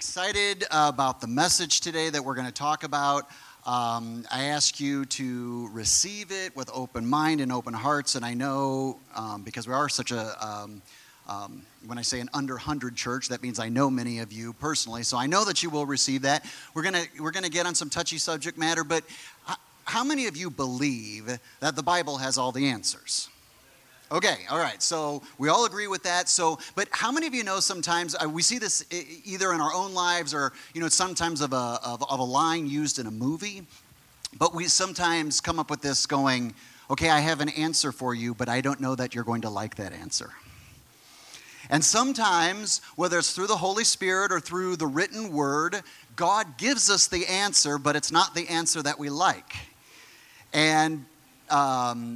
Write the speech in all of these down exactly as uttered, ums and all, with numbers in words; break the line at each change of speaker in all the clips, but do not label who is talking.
excited about the message today that we're going to talk about. Um, I ask you to receive it with open mind and open hearts, and I know um, because we are such a, um, um, when I say an under one hundred church, that means I know many of you personally, so I know that you will receive that. We're going to we're going to get on some touchy subject matter, but h- how many of you believe that the Bible has all the answers? Okay, all right, so we all agree with that. So, but how many of you know sometimes, uh, we see this either in our own lives or, you know, sometimes of a, of, of a line used in a movie, but we sometimes come up with this going, okay, I have an answer for you, but I don't know that you're going to like that answer. And sometimes, whether it's through the Holy Spirit or through the written word, God gives us the answer, but it's not the answer that we like. And, um...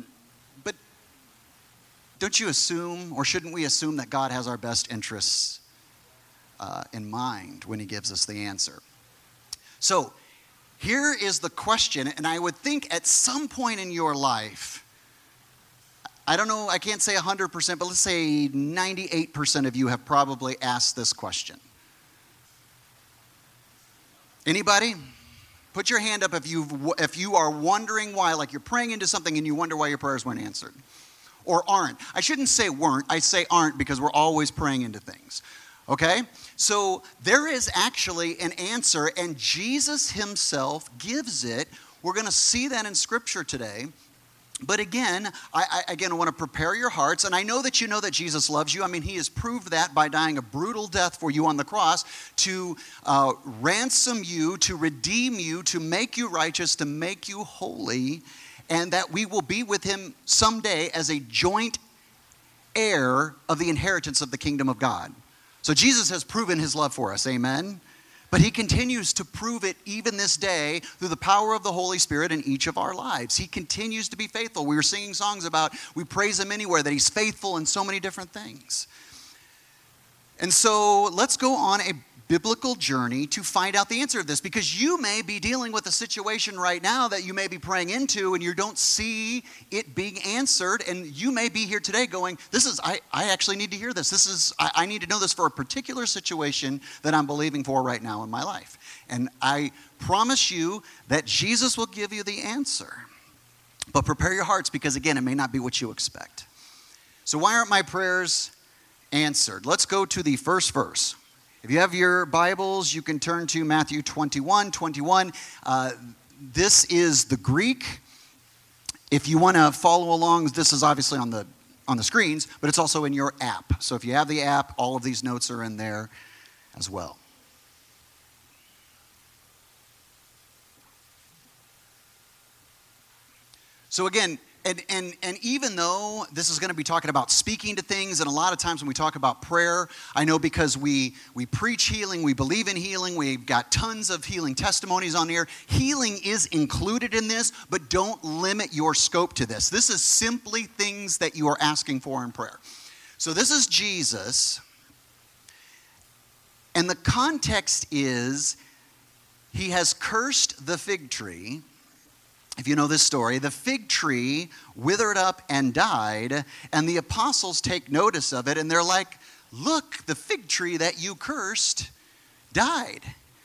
Don't you assume, or shouldn't we assume, that God has our best interests uh, in mind when he gives us the answer? So, here is the question, and I would think at some point in your life, I don't know, I can't say one hundred percent, but let's say ninety-eight percent of you have probably asked this question. Anybody? Put your hand up if, you've, if you are wondering why, like you're praying into something and you wonder why your prayers weren't answered. Or aren't. I shouldn't say weren't, I say aren't because we're always praying into things. Okay? So there is actually an answer, and Jesus himself gives it. We're going to see that in Scripture today. But again, I, I again I want to prepare your hearts, and I know that you know that Jesus loves you. I mean, he has proved that by dying a brutal death for you on the cross to uh, ransom you, to redeem you, to make you righteous, to make you holy, and that we will be with him someday as a joint heir of the inheritance of the kingdom of God. So Jesus has proven his love for us, amen? But he continues to prove it even this day through the power of the Holy Spirit in each of our lives. He continues to be faithful. We were singing songs about we praise him anywhere, that he's faithful in so many different things. And so let's go on a biblical journey to find out the answer of this, because you may be dealing with a situation right now that you may be praying into and you don't see it being answered, and you may be here today going, this is, I, I actually need to hear this. This is, I, I need to know this for a particular situation that I'm believing for right now in my life. And I promise you that Jesus will give you the answer. But prepare your hearts, because again, it may not be what you expect. So why aren't my prayers answered? Let's go to the first verse. If you have your Bibles, you can turn to Matthew twenty-one twenty-one. Uh, this is the Greek. If you want to follow along, this is obviously on the on the screens, but it's also in your app. So if you have the app, all of these notes are in there as well. So again, And, and and even though this is going to be talking about speaking to things, and a lot of times when we talk about prayer, I know because we, we preach healing, we believe in healing, we've got tons of healing testimonies on here. Healing is included in this, but don't limit your scope to this. This is simply things that you are asking for in prayer. So this is Jesus, and the context is he has cursed the fig tree. If you know this story, the fig tree withered up and died, and the apostles take notice of it, and they're like, look, the fig tree that you cursed died.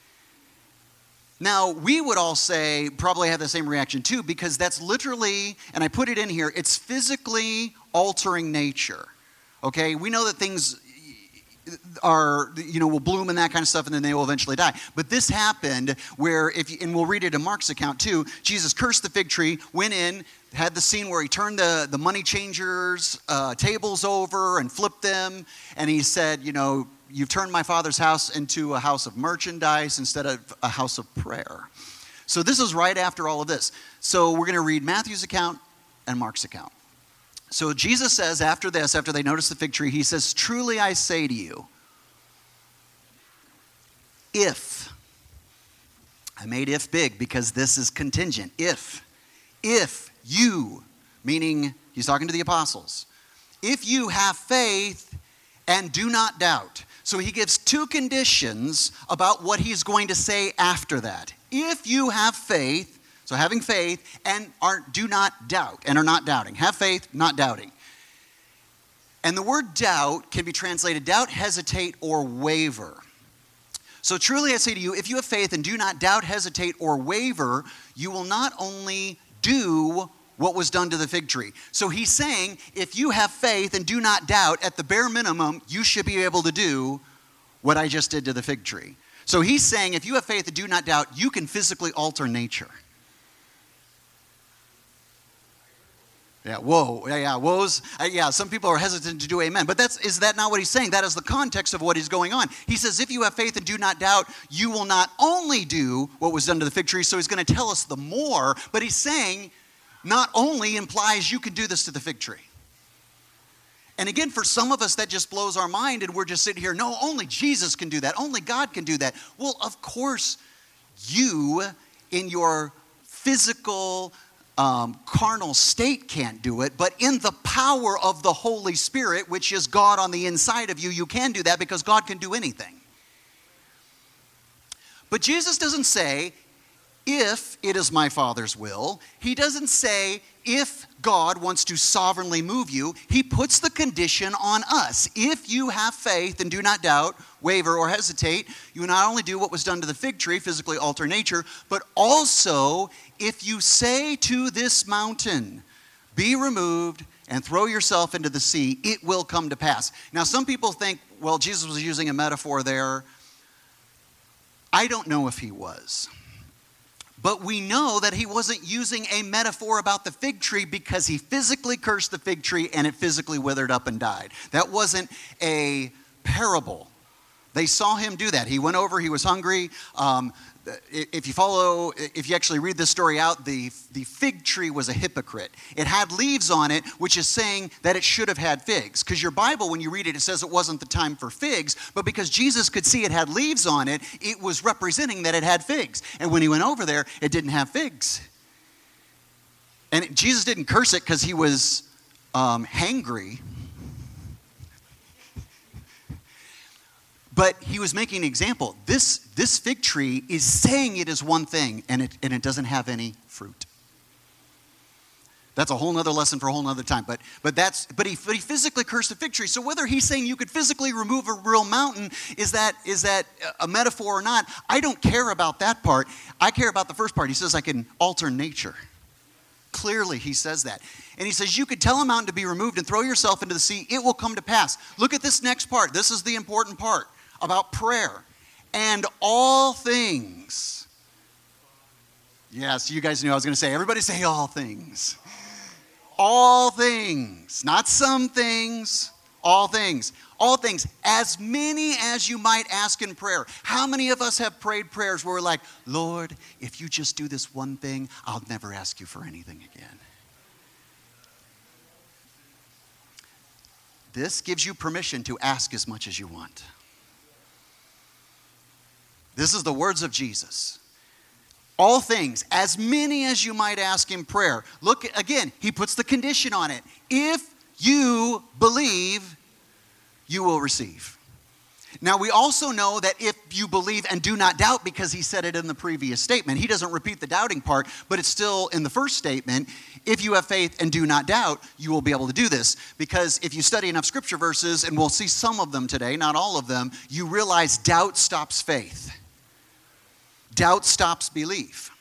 Now, we would all say, probably have the same reaction too, because that's literally, and I put it in here, it's physically altering nature. Okay, we know that things are, you know, will bloom and that kind of stuff, and then they will eventually die. But this happened where, if you, and we'll read it in Mark's account too, Jesus cursed the fig tree, went in, had the scene where he turned the, the money changers' uh, tables over and flipped them, and he said, you know, you've turned my father's house into a house of merchandise instead of a house of prayer. So this is right after all of this. So we're going to read Matthew's account and Mark's account. So Jesus says after this, after they notice the fig tree, he says, truly I say to you, if, I made if big because this is contingent, if, if you, meaning he's talking to the apostles, if you have faith and do not doubt. So he gives two conditions about what he's going to say after that. If you have faith, so having faith, and are do not doubt, and are not doubting. Have faith, not doubting. And the word doubt can be translated doubt, hesitate, or waver. So truly I say to you, if you have faith and do not doubt, hesitate, or waver, you will not only do what was done to the fig tree. So he's saying, if you have faith and do not doubt, at the bare minimum, you should be able to do what I just did to the fig tree. So he's saying, if you have faith and do not doubt, you can physically alter nature. Yeah, whoa, yeah, yeah, woes. Uh, yeah, some people are hesitant to do amen. But that's is that not what he's saying? That is the context of what is going on. He says, if you have faith and do not doubt, you will not only do what was done to the fig tree. So he's going to tell us the more. But he's saying, not only implies you can do this to the fig tree. And again, for some of us, that just blows our mind. And we're just sitting here, no, only Jesus can do that. Only God can do that. Well, of course, you in your physical Um, carnal state can't do it, but in the power of the Holy Spirit, which is God on the inside of you, you can do that because God can do anything. But Jesus doesn't say, if it is my Father's will. He doesn't say, if God wants to sovereignly move you. He puts the condition on us. If you have faith and do not doubt, waver, or hesitate, you not only do what was done to the fig tree, physically alter nature, but also if you say to this mountain, be removed and throw yourself into the sea, it will come to pass. Now, some people think, well, Jesus was using a metaphor there. I don't know if he was. But we know that he wasn't using a metaphor about the fig tree because he physically cursed the fig tree and it physically withered up and died. That wasn't a parable. They saw him do that. He went over, he was hungry. Um, if you follow, if you actually read this story out, the, the fig tree was a hypocrite. It had leaves on it, which is saying that it should have had figs. Because your Bible, when you read it, it says it wasn't the time for figs. But because Jesus could see it had leaves on it, it was representing that it had figs. And when he went over there, it didn't have figs. And it, Jesus didn't curse it because he was um, hangry. But he was making an example. This, this fig tree is saying it is one thing, and it, and it doesn't have any fruit. That's a whole other lesson for a whole other time. But, but, that's, but, he, but he physically cursed the fig tree. So whether he's saying you could physically remove a real mountain, is that, is that a metaphor or not? I don't care about that part. I care about the first part. He says I can alter nature. Clearly, he says that. And he says, you could tell a mountain to be removed and throw yourself into the sea. It will come to pass. Look at this next part. This is the important part. About prayer and all things. Yes, you guys knew I was going to say, everybody say all things. All things, not some things, all things. All things, as many as you might ask in prayer. How many of us have prayed prayers where we're like, Lord, if you just do this one thing, I'll never ask you for anything again. This gives you permission to ask as much as you want. This is the words of Jesus. All things, as many as you might ask in prayer. Look, again, he puts the condition on it. If you believe, you will receive. Now, we also know that if you believe and do not doubt, because he said it in the previous statement. He doesn't repeat the doubting part, but it's still in the first statement. If you have faith and do not doubt, you will be able to do this. Because if you study enough scripture verses, and we'll see some of them today, not all of them, you realize doubt stops faith. Doubt stops belief.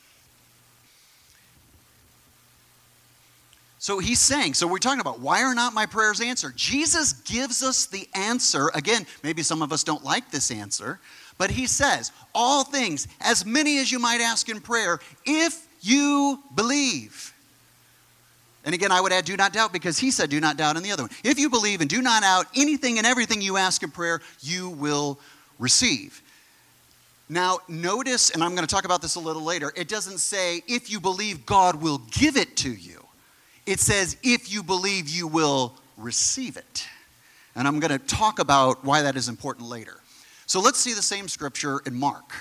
So he's saying, so we're talking about why are not my prayers answered? Jesus gives us the answer. Again, maybe some of us don't like this answer, but he says, all things, as many as you might ask in prayer, if you believe. And again, I would add do not doubt because he said do not doubt in the other one. If you believe and do not doubt anything and everything you ask in prayer, you will receive. Now, notice, and I'm going to talk about this a little later, it doesn't say if you believe God will give it to you. It says if you believe you will receive it. And I'm going to talk about why that is important later. So let's see the same scripture in Mark.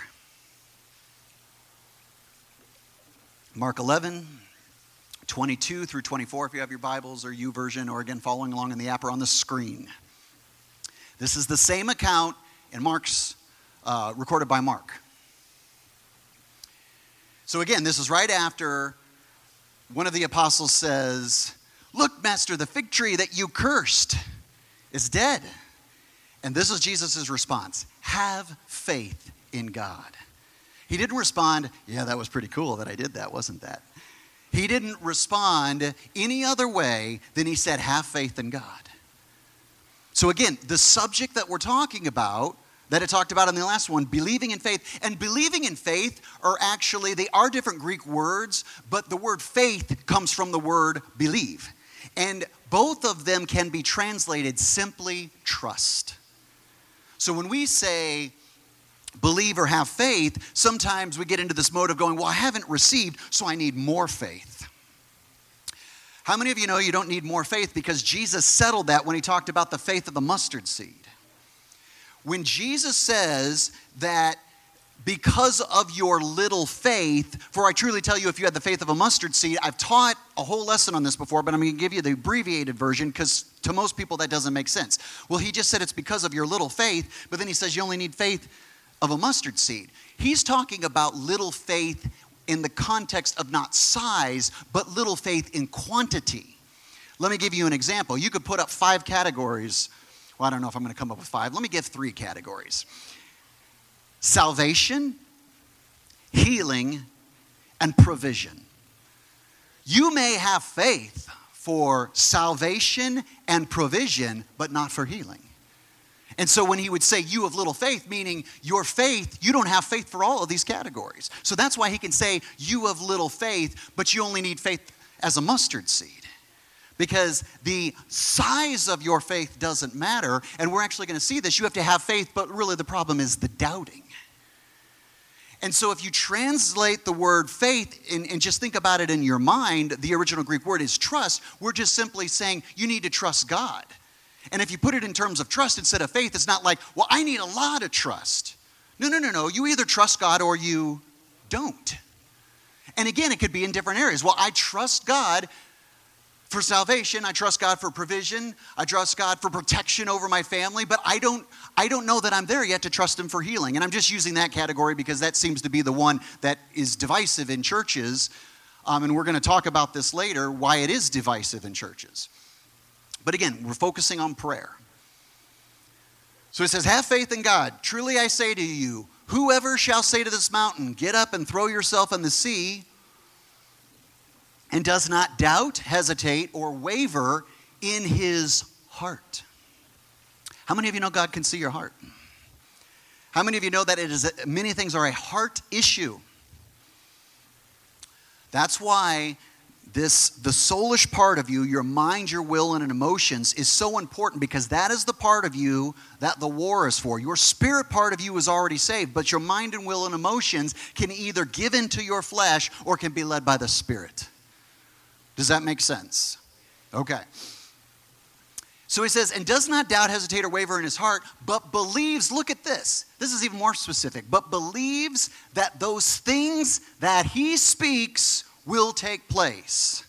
Mark eleven, twenty-two through twenty-four, if you have your Bibles or YouVersion, or again, following along in the app or on the screen. This is the same account in Mark's Uh, recorded by Mark. So again, this is right after one of the apostles says, look, Master, the fig tree that you cursed is dead. And this is Jesus' response. Have faith in God. He didn't respond, yeah, that was pretty cool that I did that, wasn't that? He didn't respond any other way than he said, have faith in God. So again, the subject that we're talking about, that it talked about in the last one, believing in faith. And believing in faith are actually, they are different Greek words, but the word faith comes from the word believe. And both of them can be translated simply trust. So when we say believe or have faith, sometimes we get into this mode of going, well, I haven't received, so I need more faith. How many of you know you don't need more faith because Jesus settled that when he talked about the faith of the mustard seed? When Jesus says that because of your little faith, for I truly tell you, if you had the faith of a mustard seed, I've taught a whole lesson on this before, but I'm going to give you the abbreviated version because to most people that doesn't make sense. Well, he just said it's because of your little faith, but then he says you only need faith of a mustard seed. He's talking about little faith in the context of not size, but little faith in quantity. Let me give you an example. You could put up five categories. Well, I don't know if I'm going to come up with five. Let me give three categories. Salvation, healing, and provision. You may have faith for salvation and provision, but not for healing. And so when he would say you of little faith, meaning your faith, you don't have faith for all of these categories. So that's why he can say you of little faith, but you only need faith as a mustard seed. Because the size of your faith doesn't matter. And we're actually going to see this. You have to have faith, but really the problem is the doubting. And so if you translate the word faith and, and just think about it in your mind, the original Greek word is trust. We're just simply saying you need to trust God. And if you put it in terms of trust instead of faith, it's not like, well, I need a lot of trust. No, no, no, no. You either trust God or you don't. And again, it could be in different areas. Well, I trust God for salvation. I trust God for provision. I trust God for protection over my family. But I don't, I don't know that I'm there yet to trust him for healing. And I'm just using that category because that seems to be the one that is divisive in churches. Um, and we're going to talk about this later, why it is divisive in churches. But again, we're focusing on prayer. So it says, have faith in God. Truly I say to you, whoever shall say to this mountain, get up and throw yourself in the sea, and does not doubt, hesitate, or waver in his heart. How many of you know God can see your heart? How many of you know that it is many things are a heart issue? That's why This, the soulish part of you, your mind, your will, and emotions is so important because that is the part of you that the war is for. Your spirit part of you is already saved, but your mind and will and emotions can either give into your flesh or can be led by the Spirit. Does that make sense? Okay. So he says, and does not doubt, hesitate, or waver in his heart, but believes, look at this. This is even more specific, but believes that those things that he speaks will take place.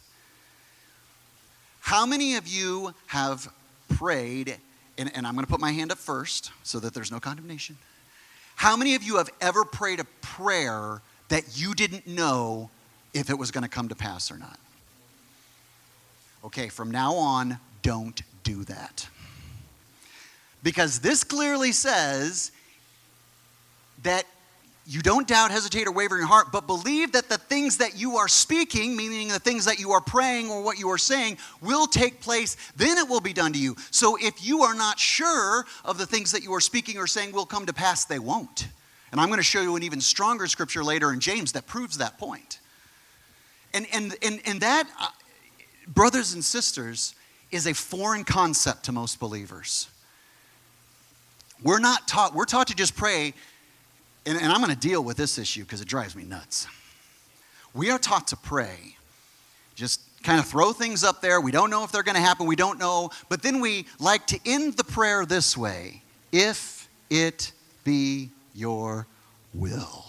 How many of you have prayed, and, and I'm going to put my hand up first so that there's no condemnation. How many of you have ever prayed a prayer that you didn't know if it was going to come to pass or not? Okay, from now on, don't do that. Because this clearly says that you don't doubt, hesitate, or waver in your heart, but believe that the things that you are speaking, meaning the things that you are praying or what you are saying, will take place. Then it will be done to you. So if you are not sure of the things that you are speaking or saying will come to pass, they won't. And I'm going to show you an even stronger scripture later in James that proves that point. And, and, and, and that, uh, brothers and sisters, is a foreign concept to most believers. We're not taught, we're taught to just pray. And, and I'm going to deal with this issue because it drives me nuts. We are taught to pray. Just kind of throw things up there. We don't know if they're going to happen. We don't know. But then we like to end the prayer this way. If it be your will.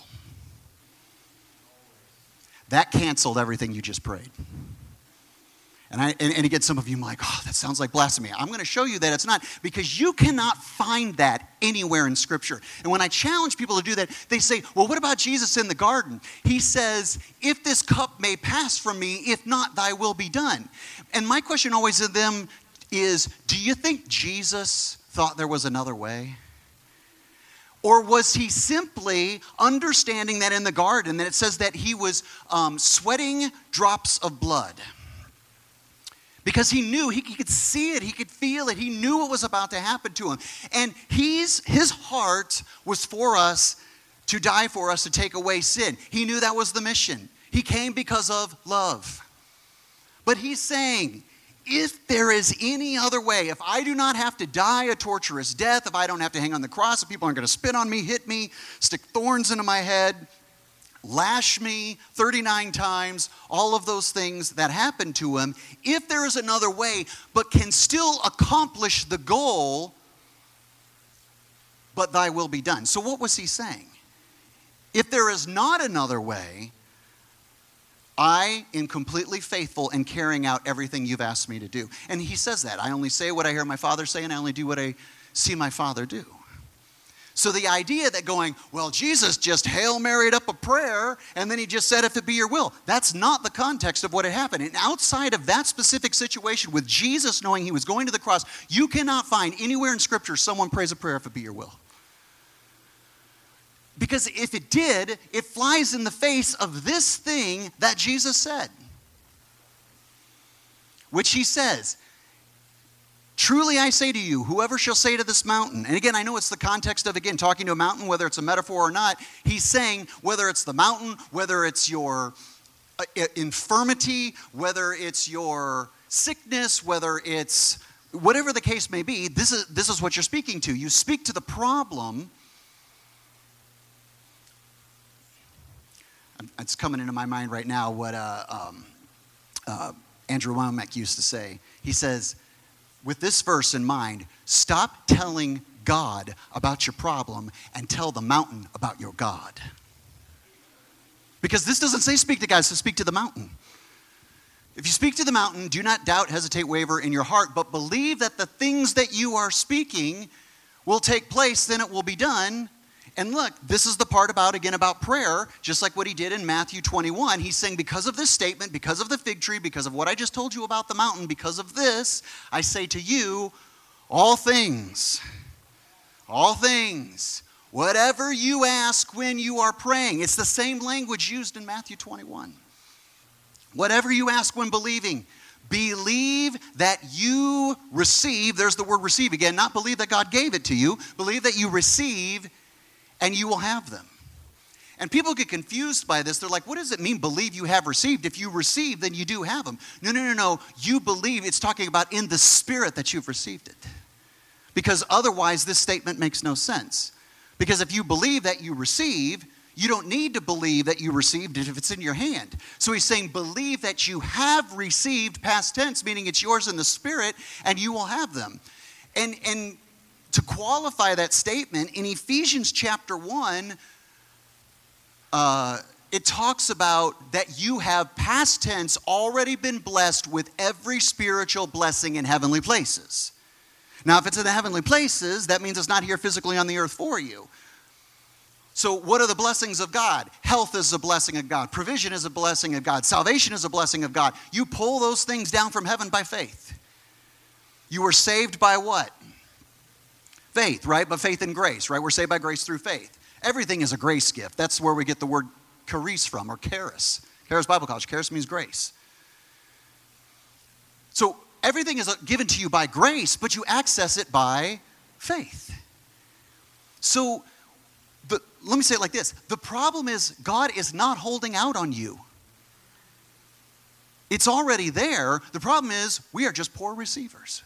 That canceled everything you just prayed. And, I, and, and again, some of you might, oh, that sounds like blasphemy. I'm going to show you that it's not, because you cannot find that anywhere in Scripture. And when I challenge people to do that, they say, well, what about Jesus in the garden? He says, if this cup may pass from me, if not, thy will be done. And my question always to them is, do you think Jesus thought there was another way? Or was he simply understanding that in the garden, that it says that he was um, sweating drops of blood? Because he knew, he, he could see it, he could feel it, he knew what was about to happen to him. And he's, his heart was for us, to die for us, to take away sin. He knew that was the mission. He came because of love. But he's saying, if there is any other way, if I do not have to die a torturous death, if I don't have to hang on the cross, if people aren't going to spit on me, hit me, stick thorns into my head, lash me thirty-nine times, all of those things that happened to him, if there is another way, but can still accomplish the goal, but thy will be done. So what was he saying? If there is not another way, I am completely faithful in carrying out everything you've asked me to do. And he says that. I only say what I hear my Father say, and I only do what I see my Father do. So the idea that going, well, Jesus just Hail Married up a prayer, and then he just said, if it be your will. That's not the context of what had happened. And outside of that specific situation, with Jesus knowing he was going to the cross, you cannot find anywhere in Scripture someone prays a prayer, if it be your will. Because if it did, it flies in the face of this thing that Jesus said. Which he says, truly I say to you, whoever shall say to this mountain, and again, I know it's the context of, again, talking to a mountain, whether it's a metaphor or not, he's saying whether it's the mountain, whether it's your uh, infirmity, whether it's your sickness, whether it's whatever the case may be, this is, this is what you're speaking to. You speak to the problem. It's coming into my mind right now what uh, um, uh, Andrew Wommack used to say. He says, with this verse in mind, stop telling God about your problem and tell the mountain about your God. Because this doesn't say speak to God, so speak to the mountain. If you speak to the mountain, do not doubt, hesitate, waver in your heart, but believe that the things that you are speaking will take place, then it will be done. And look, this is the part about, again, about prayer, just like what he did in Matthew twenty-one. He's saying, because of this statement, because of the fig tree, because of what I just told you about the mountain, because of this, I say to you, all things, all things, whatever you ask when you are praying. It's the same language used in Matthew twenty-one. Whatever you ask when believing, believe that you receive. There's the word receive again, not believe that God gave it to you. Believe that you receive, and you will have them. And people get confused by this. They're like, what does it mean, believe you have received? If you receive, then you do have them. No, no, no, no. You believe, it's talking about in the spirit that you've received it. Because otherwise, this statement makes no sense. Because if you believe that you receive, you don't need to believe that you received it if it's in your hand. So he's saying, believe that you have received, past tense, meaning it's yours in the spirit, and you will have them. And, and, to qualify that statement, in Ephesians chapter one, uh, it talks about that you have, past tense, already been blessed with every spiritual blessing in heavenly places. Now, if it's in the heavenly places, that means it's not here physically on the earth for you. So what are the blessings of God? Health is a blessing of God. Provision is a blessing of God. Salvation is a blessing of God. You pull those things down from heaven by faith. You were saved by what? Faith, right? But faith and grace, right? We're saved by grace through faith. Everything is a grace gift. That's where we get the word charis from, or charis. Charis Bible College. Charis means grace. So everything is given to you by grace, but you access it by faith. So the, let me say it like this. The problem is God is not holding out on you. It's already there. The problem is we are just poor receivers.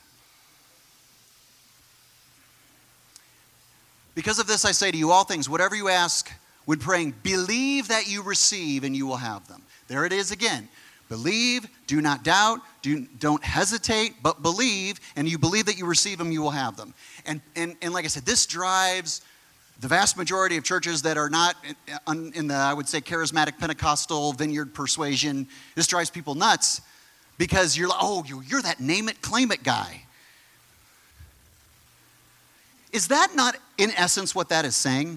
Because of this, I say to you, all things, whatever you ask when praying, believe that you receive and you will have them. There it is again. Believe, do not doubt, do, don't hesitate, but believe, and you believe that you receive them, you will have them. And, and, and like I said, this drives the vast majority of churches that are not in, in the, I would say, charismatic Pentecostal vineyard persuasion. This drives people nuts because you're like, oh, you're that name it, claim it guy. Is that not, in essence, what that is saying?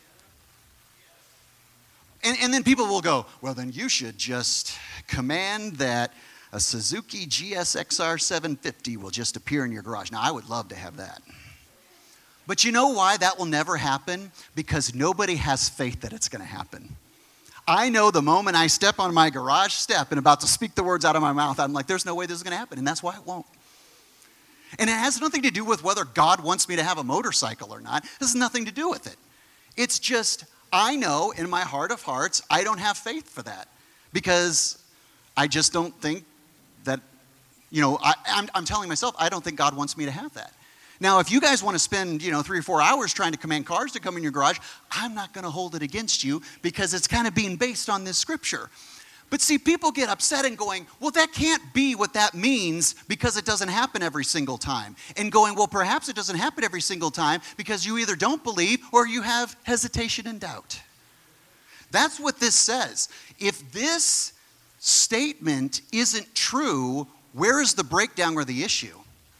And, and then people will go, well, then you should just command that a Suzuki G S X R seven fifty will just appear in your garage. Now, I would love to have that. But you know why that will never happen? Because nobody has faith that it's going to happen. I know the moment I step on my garage step and about to speak the words out of my mouth, I'm like, there's no way this is going to happen, and that's why it won't. And it has nothing to do with whether God wants me to have a motorcycle or not. This has nothing to do with it. It's just, I know in my heart of hearts, I don't have faith for that. Because I just don't think that, you know, I, I'm, I'm telling myself, I don't think God wants me to have that. Now, if you guys want to spend, you know, three or four hours trying to command cars to come in your garage, I'm not going to hold it against you because it's kind of being based on this scripture. But see, people get upset and going, well, that can't be what that means because it doesn't happen every single time. And going, well, perhaps it doesn't happen every single time because you either don't believe or you have hesitation and doubt. That's what this says. If this statement isn't true, where is the breakdown or the issue?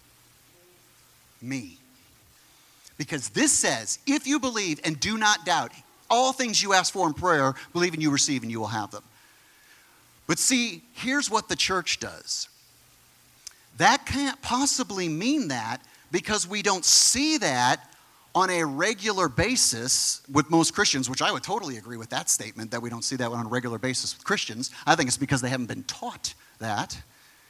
Me. Because this says, if you believe and do not doubt, all things you ask for in prayer, believe and you receive and you will have them. But see, here's what the church does. That can't possibly mean that because we don't see that on a regular basis with most Christians, which I would totally agree with that statement, that we don't see that on a regular basis with Christians. I think it's because they haven't been taught that.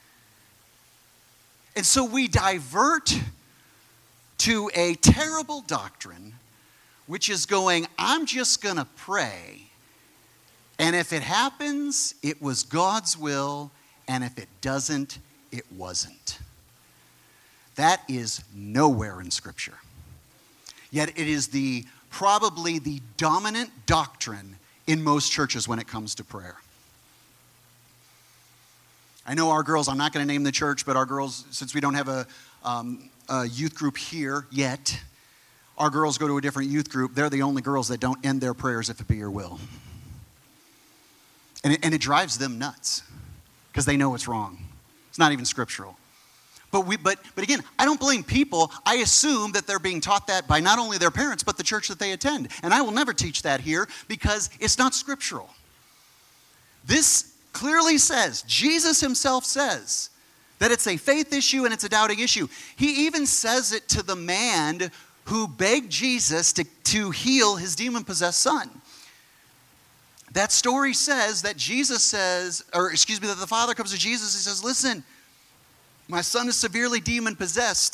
And so we divert to a terrible doctrine, which is going, I'm just going to pray. And if it happens, it was God's will. And if it doesn't, it wasn't. That is nowhere in Scripture. Yet it is the probably the dominant doctrine in most churches when it comes to prayer. I know our girls, I'm not going to name the church, but our girls, since we don't have a, um, a youth group here yet, our girls go to a different youth group. They're the only girls that don't end their prayers if it be your will. And it, and it drives them nuts because they know it's wrong. It's not even scriptural. But we, but but again, I don't blame people. I assume that they're being taught that by not only their parents, but the church that they attend. And I will never teach that here because it's not scriptural. This clearly says, Jesus himself says, that it's a faith issue and it's a doubting issue. He even says it to the man who begged Jesus to, to heal his demon-possessed son. That story says that Jesus says, or excuse me, that the father comes to Jesus and says, listen, my son is severely demon-possessed.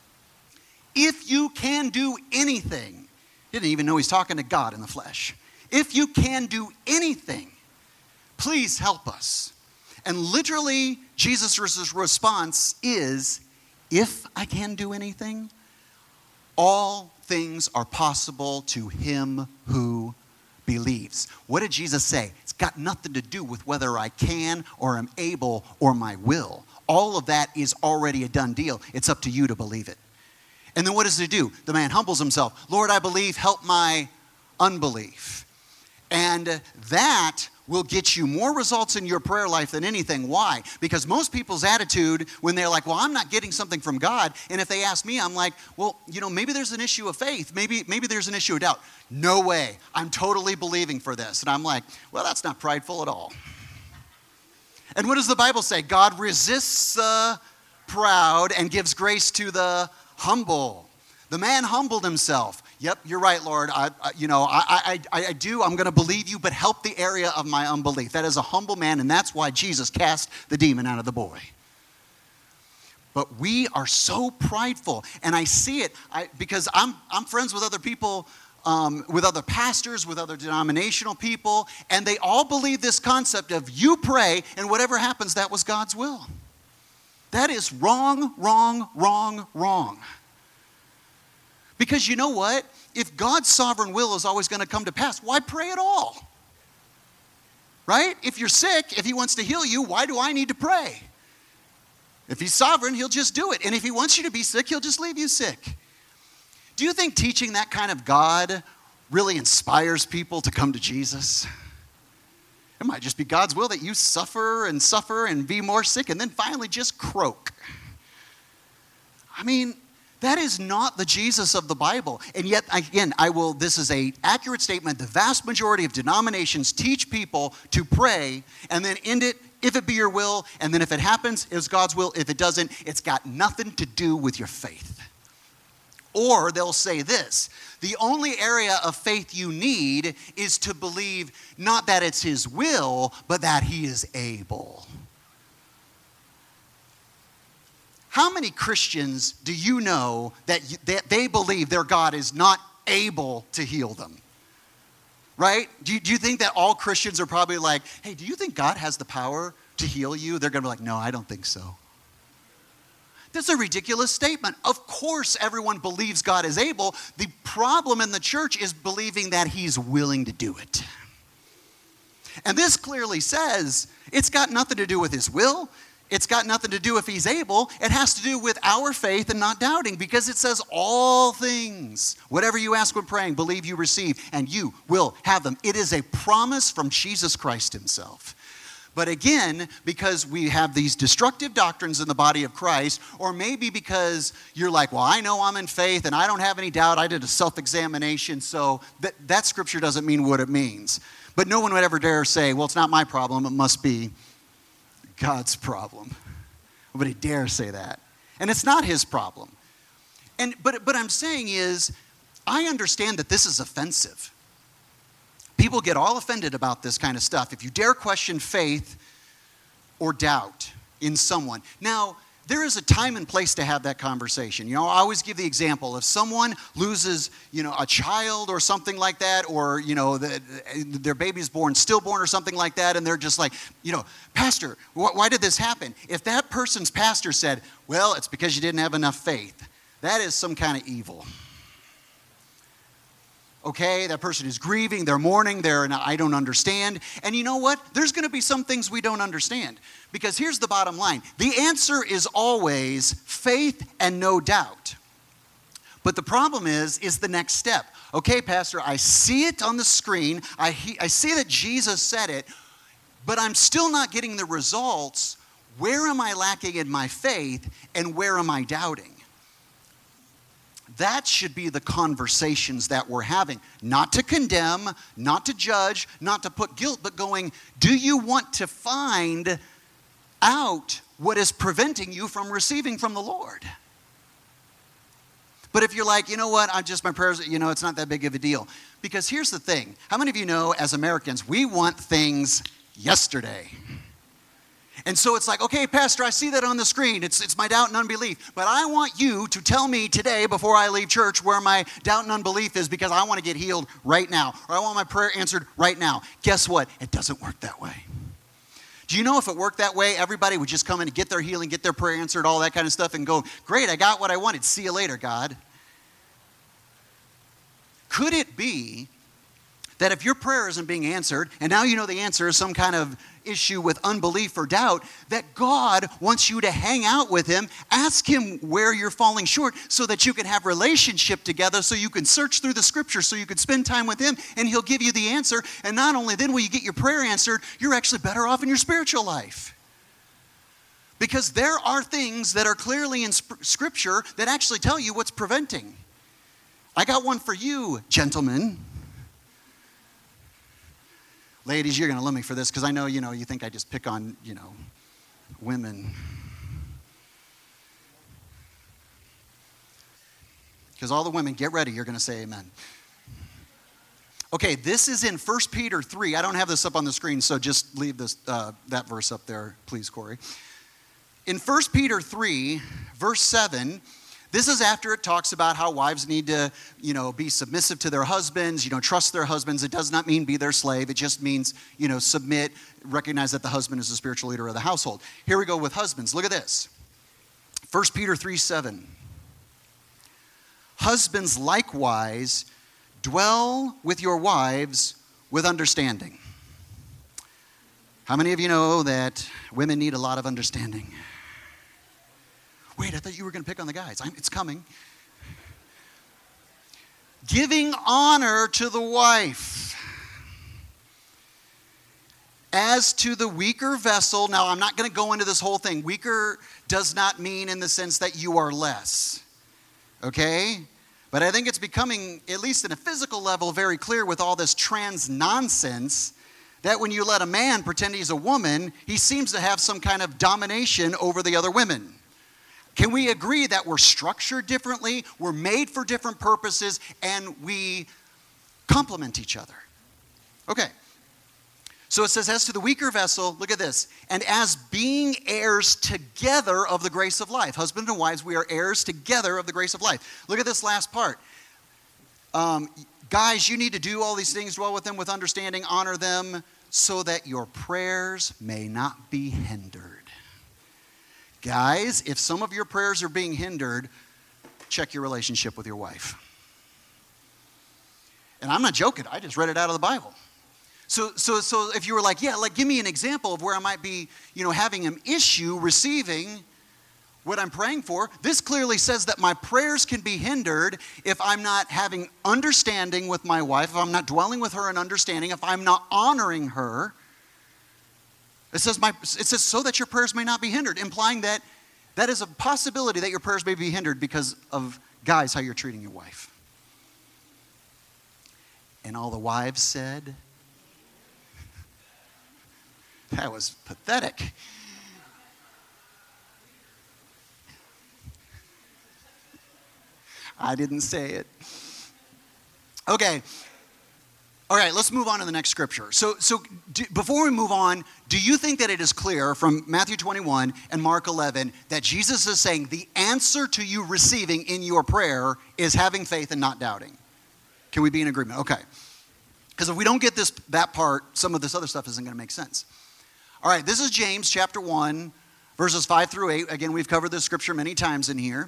If you can do anything, he didn't even know he's talking to God in the flesh. If you can do anything, please help us. And literally, Jesus' response is, if I can do anything, all things are possible to him who believes. What did Jesus say? It's got nothing to do with whether I can or am able or my will. All of that is already a done deal. It's up to you to believe it. And then what does he do? The man humbles himself. Lord, I believe, help my unbelief. And that will get you more results in your prayer life than anything. Why? Because most people's attitude when they're like, well, I'm not getting something from God. And if they ask me, I'm like, well, you know, maybe there's an issue of faith. Maybe, maybe there's an issue of doubt. No way. I'm totally believing for this. And I'm like, well, that's not prideful at all. And what does the Bible say? God resists the proud and gives grace to the humble. The man humbled himself. Yep, you're right, Lord. I, I, you know, I, I, I do. I'm going to believe you, but help the area of my unbelief. That is a humble man, and that's why Jesus cast the demon out of the boy. But we are so prideful, and I see it I, because I'm I'm friends with other people, um, with other pastors, with other denominational people, and they all believe this concept of you pray, and whatever happens, that was God's will. That is wrong, wrong, wrong, wrong. Because you know what? If God's sovereign will is always going to come to pass, why pray at all? Right? If you're sick, if he wants to heal you, why do I need to pray? If he's sovereign, he'll just do it. And if he wants you to be sick, he'll just leave you sick. Do you think teaching that kind of God really inspires people to come to Jesus? It might just be God's will that you suffer and suffer and be more sick and then finally just croak. I mean, that is not the Jesus of the Bible. And yet, again, I will, this is an accurate statement. The vast majority of denominations teach people to pray and then end it, if it be your will, and then if it happens, it's God's will. If it doesn't, it's got nothing to do with your faith. Or they'll say this: the only area of faith you need is to believe not that it's his will, but that he is able. How many Christians do you know that, you, that they believe their God is not able to heal them? Right? Do you, do you think that all Christians are probably like, hey, do you think God has the power to heal you? They're going to be like, no, I don't think so. That's a ridiculous statement. Of course, everyone believes God is able. The problem in the church is believing that he's willing to do it. And this clearly says it's got nothing to do with his will. It's got nothing to do if he's able. It has to do with our faith and not doubting, because it says all things, whatever you ask when praying, believe you receive, and you will have them. It is a promise from Jesus Christ himself. But again, because we have these destructive doctrines in the body of Christ, or maybe because you're like, well, I know I'm in faith and I don't have any doubt. I did a self-examination, so that, that scripture doesn't mean what it means. But no one would ever dare say, well, it's not my problem. It must be God's problem. Nobody dare say that. And it's not his problem. And but but I'm saying is, I understand that this is offensive. People get all offended about this kind of stuff. If you dare question faith or doubt in someone. Now, there is a time and place to have that conversation. You know, I always give the example. If someone loses, you know, a child or something like that, or, you know, the, their baby's born stillborn or something like that, and they're just like, you know, Pastor, wh- why did this happen? If that person's pastor said, well, it's because you didn't have enough faith, that is some kind of evil. Okay, that person is grieving, they're mourning, they're, I don't understand. And you know what? There's going to be some things we don't understand. Because here's the bottom line. The answer is always faith and no doubt. But the problem is, is the next step. Okay, Pastor, I see it on the screen. I, he, I see that Jesus said it, but I'm still not getting the results. Where am I lacking in my faith, and where am I doubting? That should be the conversations that we're having. Not to condemn, not to judge, not to put guilt, but going, do you want to find out what is preventing you from receiving from the Lord? But if you're like, you know what, I'm just, my prayers, you know, it's not that big of a deal. Because here's the thing. How many of you know, as Americans, we want things yesterday? And so it's like, okay, Pastor, I see that on the screen. It's it's my doubt and unbelief. But I want you to tell me today before I leave church where my doubt and unbelief is, because I want to get healed right now. Or I want my prayer answered right now. Guess what? It doesn't work that way. Do you know if it worked that way, everybody would just come in and get their healing, get their prayer answered, all that kind of stuff, and go, great, I got what I wanted. See you later, God. Could it be that if your prayer isn't being answered, and now you know the answer is some kind of issue with unbelief or doubt, that God wants you to hang out with him, ask him where you're falling short so that you can have relationship together, so you can search through the scripture, so you can spend time with him, and he'll give you the answer. And not only then will you get your prayer answered, you're actually better off in your spiritual life. Because there are things that are clearly in sp- scripture that actually tell you what's preventing. I got one for you, gentlemen. Ladies, you're going to love me for this, because I know, you know, you think I just pick on, you know, women. Because all the women, get ready, you're going to say amen. Okay, this is in First Peter three. I don't have this up on the screen, so just leave this uh, that verse up there, please, Corey. In First Peter three, verse seven, this is after it talks about how wives need to, you know, be submissive to their husbands, you know, trust their husbands. It does not mean be their slave. It just means, you know, submit, recognize that the husband is the spiritual leader of the household. Here we go with husbands. Look at this. First Peter three seven. Husbands likewise dwell with your wives with understanding. How many of you know that women need a lot of understanding? Wait, I thought you were going to pick on the guys. I'm, it's coming. Giving honor to the wife as to the weaker vessel. Now, I'm not going to go into this whole thing. Weaker does not mean in the sense that you are less. Okay? But I think it's becoming, at least in a physical level, very clear with all this trans nonsense that when you let a man pretend he's a woman, he seems to have some kind of domination over the other women. Can we agree that we're structured differently, we're made for different purposes, and we complement each other? Okay. So it says, as to the weaker vessel, look at this, and as being heirs together of the grace of life. Husbands and wives, we are heirs together of the grace of life. Look at this last part. Um, guys, you need to do all these things, dwell with them with understanding, honor them, so that your prayers may not be hindered. Guys, if some of your prayers are being hindered, check your relationship with your wife. And I'm not joking. I just read it out of the Bible. So, so, so if you were like, yeah, like give me an example of where I might be, you know, having an issue receiving what I'm praying for. This clearly says that my prayers can be hindered if I'm not having understanding with my wife, if I'm not dwelling with her in understanding, if I'm not honoring her. It says, my, it says so that your prayers may not be hindered, implying that that is a possibility that your prayers may be hindered because of, guys, how you're treating your wife. And all the wives said, that was pathetic. I didn't say it. Okay. All right, let's move on to the next scripture. So, so do, before we move on, do you think that it is clear from Matthew twenty-one and Mark eleven that Jesus is saying the answer to you receiving in your prayer is having faith and not doubting? Can we be in agreement? Okay. Because if we don't get this that part, some of this other stuff isn't going to make sense. All right, this is James chapter one, verses five through eight. Again, we've covered this scripture many times in here.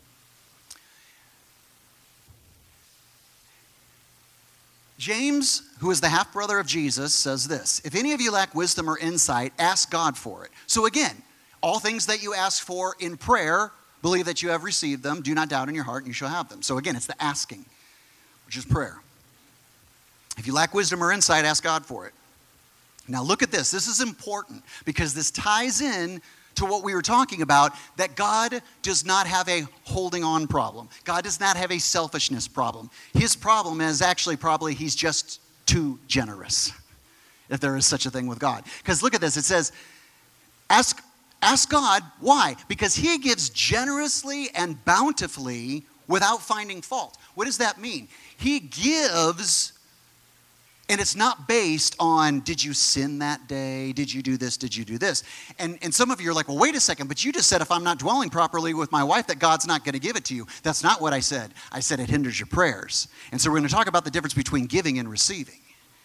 James, who is the half-brother of Jesus, says this, if any of you lack wisdom or insight, ask God for it. So again, all things that you ask for in prayer, believe that you have received them. Do not doubt in your heart, and you shall have them. So again, it's the asking, which is prayer. If you lack wisdom or insight, ask God for it. Now look at this. This is important because this ties in to what we were talking about, that God does not have a holding on problem. God does not have a selfishness problem. His problem is actually probably he's just too generous, if there is such a thing with God. Because look at this. It says, ask, ask God. Why? Because he gives generously and bountifully without finding fault. What does that mean? He gives. And it's not based on, did you sin that day? Did you do this? Did you do this? And, and some of you are like, well, wait a second, but you just said if I'm not dwelling properly with my wife that God's not going to give it to you. That's not what I said. I said it hinders your prayers. And so we're going to talk about the difference between giving and receiving.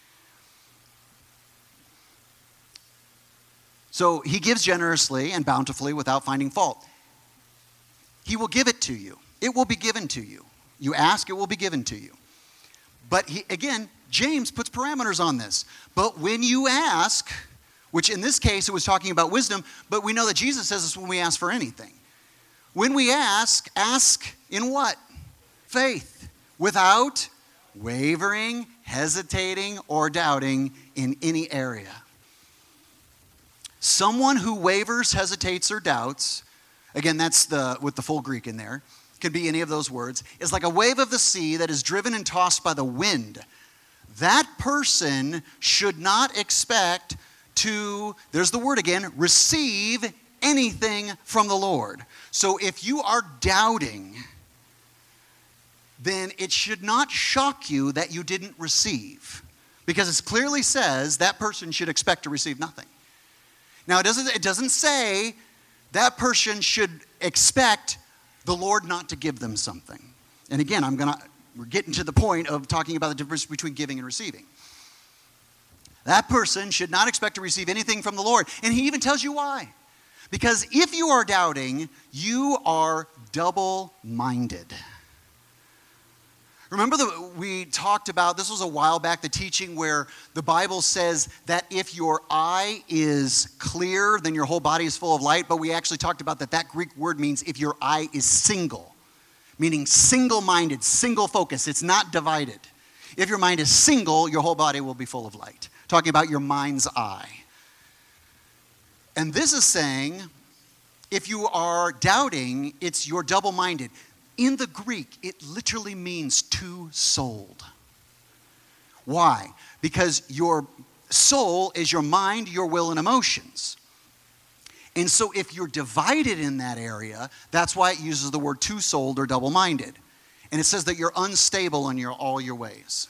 So he gives generously and bountifully without finding fault. He will give it to you. It will be given to you. You ask, it will be given to you. But he, again, James puts parameters on this. But when you ask, which in this case it was talking about wisdom, but we know that Jesus says this when we ask for anything. When we ask, ask in what? Faith. Without wavering, hesitating, or doubting in any area. Someone who wavers, hesitates, or doubts, again, that's the with the full Greek in there, could be any of those words, is like a wave of the sea that is driven and tossed by the wind. That person should not expect to, there's the word again, receive anything from the Lord. So if you are doubting, then it should not shock you that you didn't receive. Because it clearly says that person should expect to receive nothing. Now it doesn't, it doesn't say that person should expect the Lord not to give them something. And again, I'm going to, we're getting to the point of talking about the difference between giving and receiving. That person should not expect to receive anything from the Lord. And he even tells you why. Because if you are doubting, you are double-minded. Remember that we talked about, this was a while back, the teaching where the Bible says that if your eye is clear, then your whole body is full of light. But we actually talked about that that Greek word means if your eye is single, meaning single-minded, single focus. It's not divided. If your mind is single, your whole body will be full of light. Talking about your mind's eye. And this is saying, if you are doubting, it's you're double-minded. In the Greek, it literally means two-souled. Why? Because your soul is your mind, your will, and emotions. And so if you're divided in that area, that's why it uses the word two-souled or double-minded. And it says that you're unstable in your, all your ways.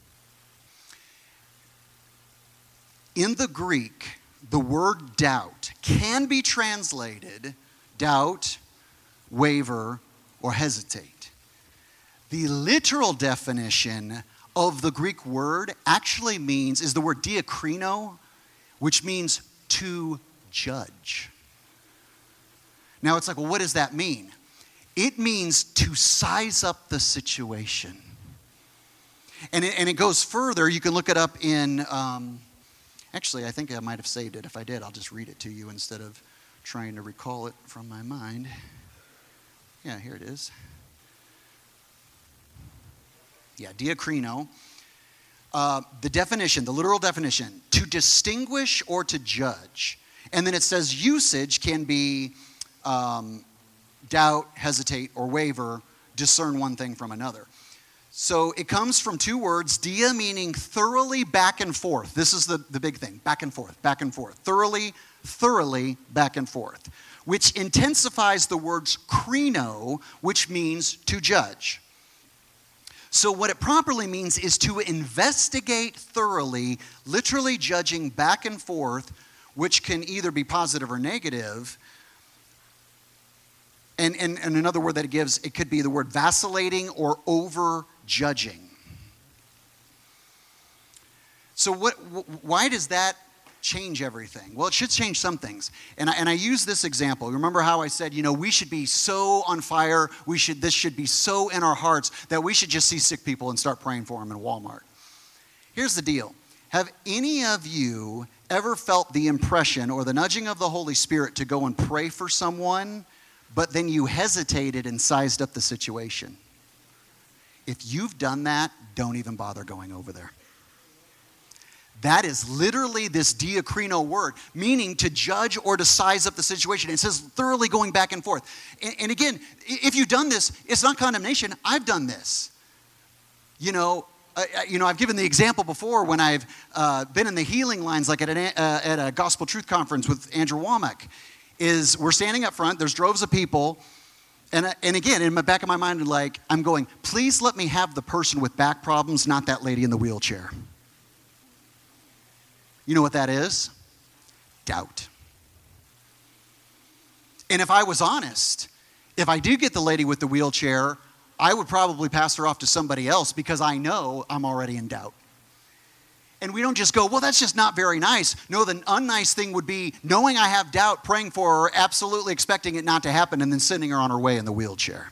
In the Greek, the word doubt can be translated doubt, waver, or hesitate. The literal definition of the Greek word actually means, is the word diakrino, which means to judge. Now it's like, well, what does that mean? It means to size up the situation. And it, and it goes further. You can look it up in, um, actually, I think I might have saved it. If I did, I'll just read it to you instead of trying to recall it from my mind. Yeah, here it is. Yeah, diakrino. Uh, the definition, the literal definition, to distinguish or to judge. And then it says usage can be um, doubt, hesitate, or waver, discern one thing from another. So it comes from two words, dia meaning thoroughly back and forth. This is the, the big thing, back and forth, back and forth. Thoroughly, thoroughly back and forth, which intensifies the words krino, which means to judge. So what it properly means is to investigate thoroughly, literally judging back and forth, which can either be positive or negative. And, and, and another word that it gives, it could be the word vacillating or over-judging. So what? Why does that change everything? Well, it should change some things. And I, and I use this example. Remember how I said, you know, we should be so on fire, we should, this should be so in our hearts that we should just see sick people and start praying for them in Walmart. Here's the deal. Have any of you ever felt the impression or the nudging of the Holy Spirit to go and pray for someone, but then you hesitated and sized up the situation? If you've done that, don't even bother going over there. That is literally this diakrino word, meaning to judge or to size up the situation. It says thoroughly going back and forth. And, and again, if you've done this, it's not condemnation. I've done this. You know, uh, you know, I've given the example before when I've uh, been in the healing lines, like at, an, uh, at a Gospel Truth Conference with Andrew Womack, is we're standing up front, there's droves of people, and, and again, in the back of my mind, like, I'm going, please let me have the person with back problems, not that lady in the wheelchair. You know what that is? Doubt. And if I was honest, if I do get the lady with the wheelchair, I would probably pass her off to somebody else because I know I'm already in doubt. And we don't just go, well, that's just not very nice. No, the unnice thing would be knowing I have doubt, praying for her, absolutely expecting it not to happen, and then sending her on her way in the wheelchair.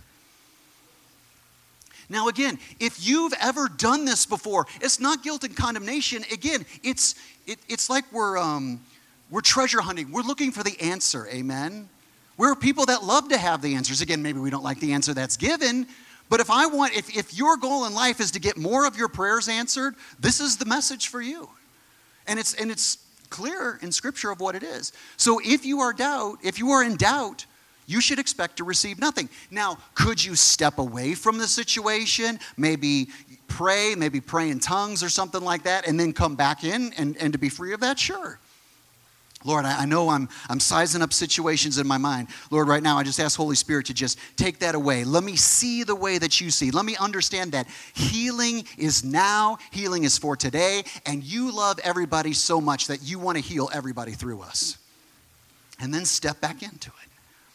Now again, if you've ever done this before, it's not guilt and condemnation. Again, it's it, it's like we're um, we're treasure hunting. We're looking for the answer, amen? We're people that love to have the answers. Again, maybe we don't like the answer that's given, but if I want, if, if your goal in life is to get more of your prayers answered, this is the message for you. And it's and it's clear in Scripture of what it is. So if you are doubt, if you are in doubt, you should expect to receive nothing. Now, could you step away from the situation, maybe pray, maybe pray in tongues or something like that, and then come back in and, and to be free of that? Sure. Lord, I, I know I'm, I'm sizing up situations in my mind. Lord, right now I just ask Holy Spirit to just take that away. Let me see the way that you see. Let me understand that healing is now, healing is for today, and you love everybody so much that you want to heal everybody through us. And then step back into it.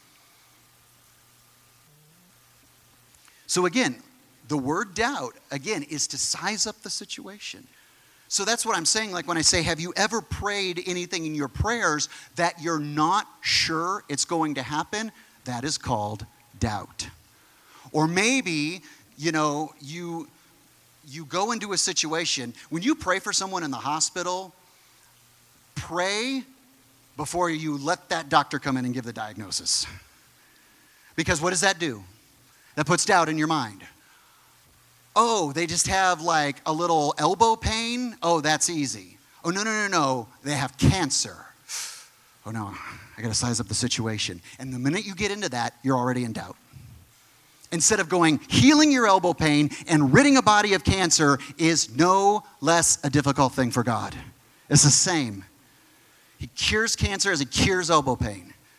So again, the word doubt, again, is to size up the situation. So that's what I'm saying, like when I say, have you ever prayed anything in your prayers that you're not sure it's going to happen? That is called doubt. Or maybe, you know, you, you go into a situation, when you pray for someone in the hospital, pray before you let that doctor come in and give the diagnosis. Because what does that do? That puts doubt in your mind. Oh, they just have like a little elbow pain? Oh, that's easy. Oh, no, no, no, no. They have cancer. Oh, no, I got to size up the situation. And the minute you get into that, you're already in doubt. Instead of going, healing your elbow pain and ridding a body of cancer is no less a difficult thing for God. It's the same. He cures cancer as he cures elbow pain.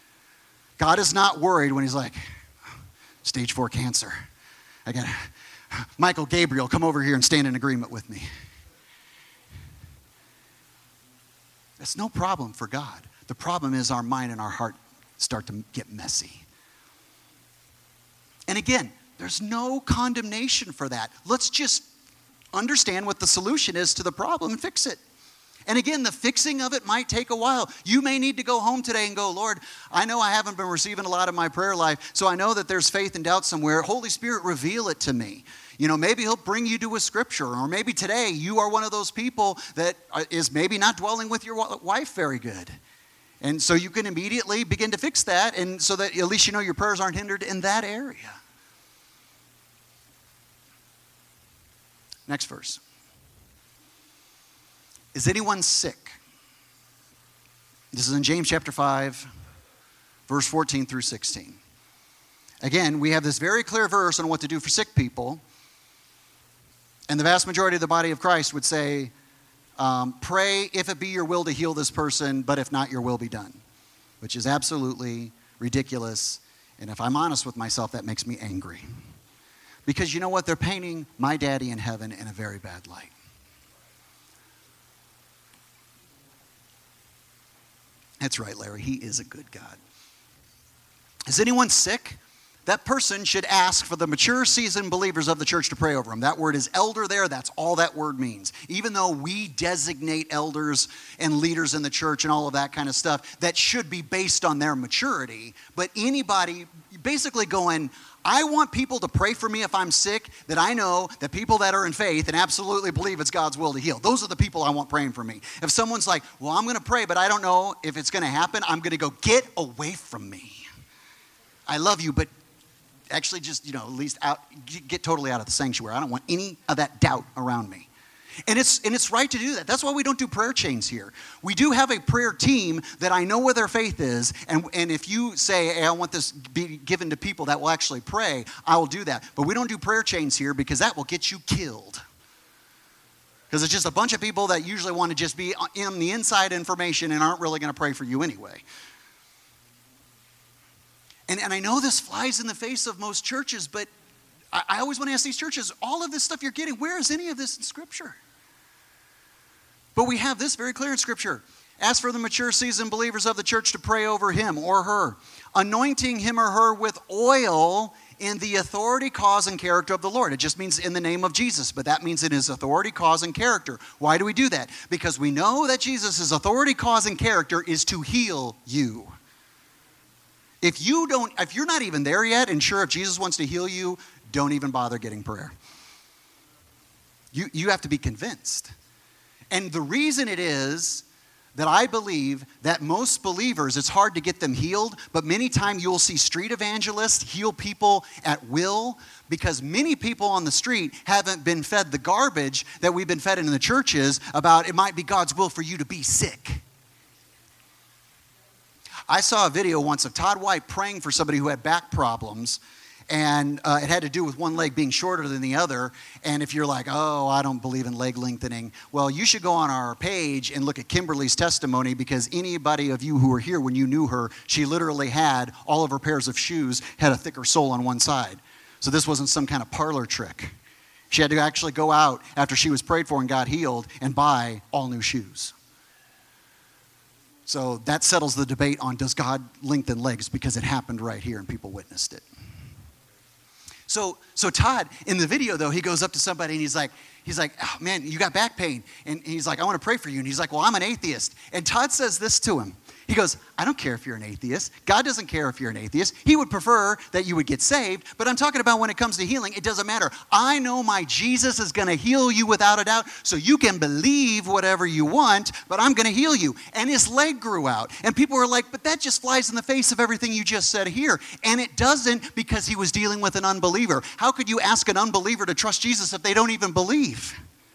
God is not worried when he's like, stage four cancer. I got Michael Gabriel, come over here and stand in agreement with me. That's no problem for God. The problem is our mind and our heart start to get messy. And again, there's no condemnation for that. Let's just understand what the solution is to the problem and fix it. And again, the fixing of it might take a while. You may need to go home today and go, Lord, I know I haven't been receiving a lot of my prayer life, so I know that there's faith and doubt somewhere. Holy Spirit, reveal it to me. You know, maybe he'll bring you to a scripture, or maybe today you are one of those people that is maybe not dwelling with your wife very good. And so you can immediately begin to fix that, and so that at least you know your prayers aren't hindered in that area. Next verse. Is anyone sick? This is in James chapter five, verse fourteen through sixteen. Again, we have this very clear verse on what to do for sick people. And the vast majority of the body of Christ would say, um, pray if it be your will to heal this person, but if not, your will be done. Which is absolutely ridiculous. And if I'm honest with myself, that makes me angry. Because you know what? They're painting my daddy in heaven in a very bad light. That's right, Larry. He is a good God. Is anyone sick? That person should ask for the mature seasoned believers of the church to pray over them. That word is elder there. That's all that word means. Even though we designate elders and leaders in the church and all of that kind of stuff, that should be based on their maturity. But anybody basically going, I want people to pray for me if I'm sick, that I know that people that are in faith and absolutely believe it's God's will to heal. Those are the people I want praying for me. If someone's like, well, I'm going to pray, but I don't know if it's going to happen, I'm going to go, get away from me. I love you, but actually just, you know, at least out, get totally out of the sanctuary. I don't want any of that doubt around me. And it's and it's right to do that. That's why we don't do prayer chains here. We do have a prayer team that I know where their faith is. And, and if you say, hey, I want this be given to people that will actually pray, I will do that. But we don't do prayer chains here because that will get you killed. Because it's just a bunch of people that usually want to just be in the inside information and aren't really going to pray for you anyway. And, and I know this flies in the face of most churches, but I, I always want to ask these churches, all of this stuff you're getting, where is any of this in Scripture? But we have this very clear in Scripture. Ask for the mature seasoned believers of the church to pray over him or her, anointing him or her with oil in the authority, cause, and character of the Lord. It just means in the name of Jesus, but that means in his authority, cause, and character. Why do we do that? Because we know that Jesus' authority, cause, and character is to heal you. If you don't, if you're not even there yet, and sure, if Jesus wants to heal you, don't even bother getting prayer. You, you have to be convinced. And the reason it is that I believe that most believers, it's hard to get them healed, but many times you'll see street evangelists heal people at will, because many people on the street haven't been fed the garbage that we've been fed in the churches about it might be God's will for you to be sick. I saw a video once of Todd White praying for somebody who had back problems, and uh, it had to do with one leg being shorter than the other. And if you're like, oh, I don't believe in leg lengthening, well, you should go on our page and look at Kimberly's testimony, because anybody of you who were here when you knew her, she literally had all of her pairs of shoes had a thicker sole on one side. So this wasn't some kind of parlor trick. She had to actually go out after she was prayed for and got healed and buy all new shoes. So that settles the debate on does God lengthen legs, because it happened right here and people witnessed it. So so Todd, in the video though, he goes up to somebody and he's like, he's like, oh, man, you got back pain. And he's like, I want to pray for you. And he's like, well, I'm an atheist. And Todd says this to him. He goes, I don't care if you're an atheist. God doesn't care if you're an atheist. He would prefer that you would get saved. But I'm talking about when it comes to healing, it doesn't matter. I know my Jesus is going to heal you without a doubt. So you can believe whatever you want, but I'm going to heal you. And his leg grew out. And people were like, but that just flies in the face of everything you just said here. And it doesn't, because he was dealing with an unbeliever. How could you ask an unbeliever to trust Jesus if they don't even believe?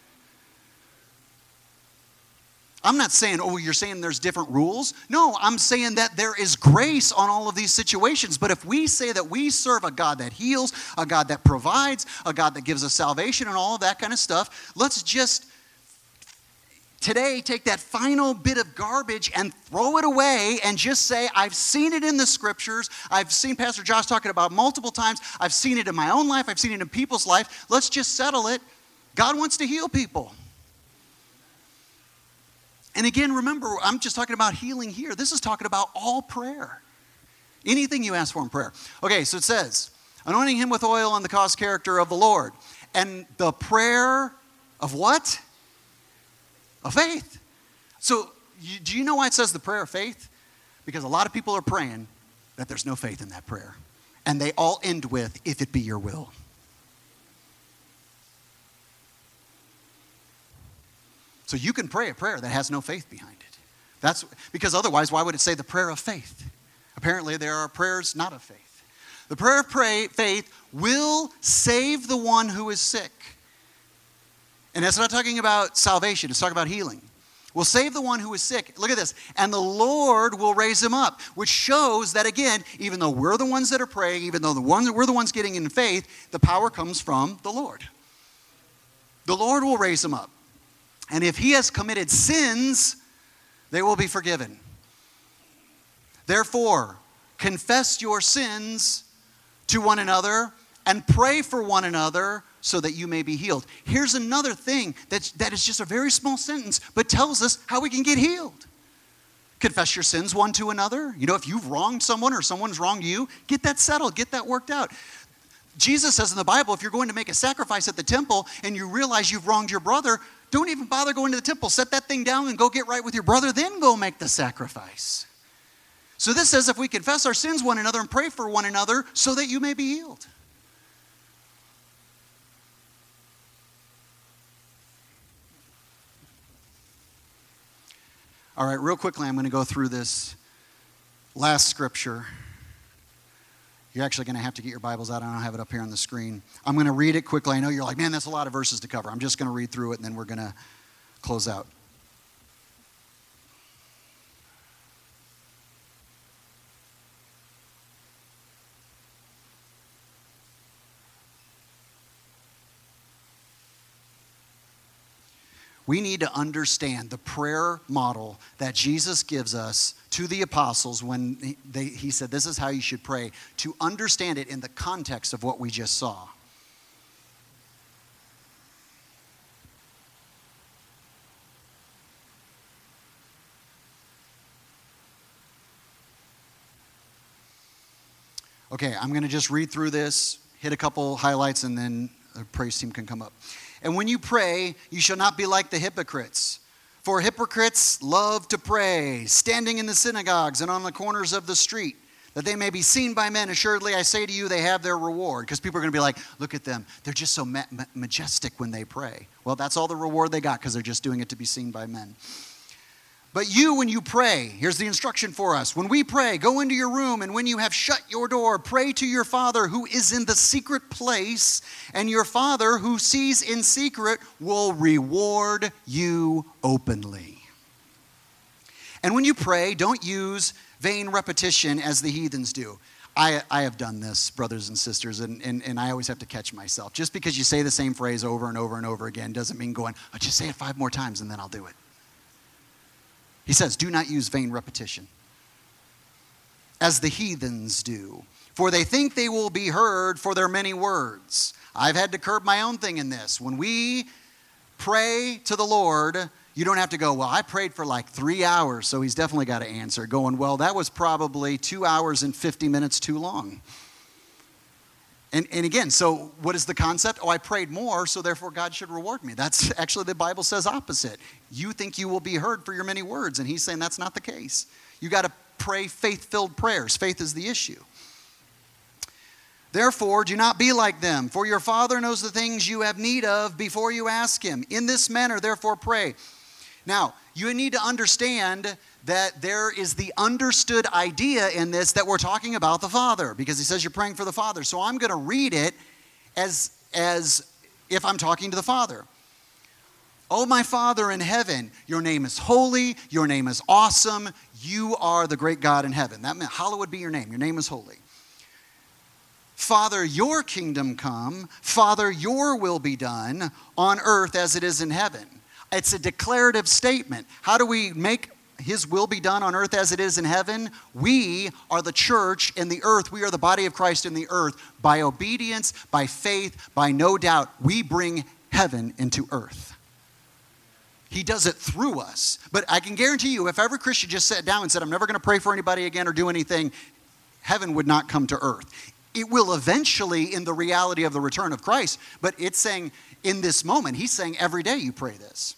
I'm not saying, oh, you're saying there's different rules. No, I'm saying that there is grace on all of these situations. But if we say that we serve a God that heals, a God that provides, a God that gives us salvation and all of that kind of stuff, let's just today take that final bit of garbage and throw it away and just say, I've seen it in the scriptures. I've seen Pastor Josh talking about it multiple times. I've seen it in my own life. I've seen it in people's life. Let's just settle it. God wants to heal people. And again, remember, I'm just talking about healing here. This is talking about all prayer. Anything you ask for in prayer. Okay, so it says, anointing him with oil on the cause character of the Lord. And the prayer of what? Of faith. So you, do you know why it says the prayer of faith? Because a lot of people are praying that there's no faith in that prayer. And they all end with, if it be your will. So you can pray a prayer that has no faith behind it. That's because otherwise, why would it say the prayer of faith? Apparently, there are prayers not of faith. The prayer of pray, faith will save the one who is sick. And it's not talking about salvation. It's talking about healing. Will save the one who is sick. Look at this. And the Lord will raise him up. Which shows that, again, even though we're the ones that are praying, even though the ones, we're the ones getting in faith, the power comes from the Lord. The Lord will raise him up. And if he has committed sins, they will be forgiven. Therefore, confess your sins to one another and pray for one another so that you may be healed. Here's another thing that's, that is just a very small sentence, but tells us how we can get healed. Confess your sins one to another. You know, if you've wronged someone or someone's wronged you, get that settled, get that worked out. Jesus says in the Bible, if you're going to make a sacrifice at the temple and you realize you've wronged your brother, don't even bother going to the temple. Set that thing down and go get right with your brother, then go make the sacrifice. So this says if we confess our sins one another and pray for one another so that you may be healed. All right, real quickly, I'm going to go through this last scripture. You're actually going to have to get your Bibles out. I don't have it up here on the screen. I'm going to read it quickly. I know you're like, man, that's a lot of verses to cover. I'm just going to read through it, and then we're going to close out. We need to understand the prayer model that Jesus gives us to the apostles when he, they, he said, this is how you should pray, to understand it in the context of what we just saw. Okay, I'm going to just read through this, hit a couple highlights, and then the praise team can come up. And when you pray, you shall not be like the hypocrites. For hypocrites love to pray, standing in the synagogues and on the corners of the street, that they may be seen by men. Assuredly, I say to you, they have their reward. Because people are going to be like, look at them. They're just so ma- majestic when they pray. Well, that's all the reward they got because they're just doing it to be seen by men. But you, when you pray, here's the instruction for us. When we pray, go into your room, and when you have shut your door, pray to your Father who is in the secret place, and your Father who sees in secret will reward you openly. And when you pray, don't use vain repetition as the heathens do. I, I have done this, brothers and sisters, and, and, and I always have to catch myself. Just because you say the same phrase over and over and over again doesn't mean going, oh, just say it five more times and then I'll do it. He says, do not use vain repetition, as the heathens do, for they think they will be heard for their many words. I've had to curb my own thing in this. When we pray to the Lord, you don't have to go, well, I prayed for like three hours, so he's definitely got to answer. Going, well, that was probably two hours and fifty minutes too long. And, and again, so what is the concept? Oh, I prayed more, so therefore God should reward me. That's actually, the Bible says opposite. You think you will be heard for your many words, and he's saying that's not the case. You got to pray faith-filled prayers. Faith is the issue. Therefore, do not be like them, for your Father knows the things you have need of before you ask him. In this manner, therefore, pray. Now, you need to understand that there is the understood idea in this that we're talking about the Father, because he says you're praying for the Father. So I'm going to read it as, as if I'm talking to the Father. Oh, my Father in heaven, your name is holy, your name is awesome, you are the great God in heaven. That meant hallowed be your name, your name is holy. Father, your kingdom come, Father, your will be done on earth as it is in heaven. It's a declarative statement. How do we make his will be done on earth as it is in heaven? We are the church in the earth. We are the body of Christ in the earth. By obedience, by faith, by no doubt, we bring heaven into earth. He does it through us. But I can guarantee you, if every Christian just sat down and said, I'm never going to pray for anybody again or do anything, heaven would not come to earth. It will eventually in the reality of the return of Christ, but it's saying in this moment, he's saying every day you pray this.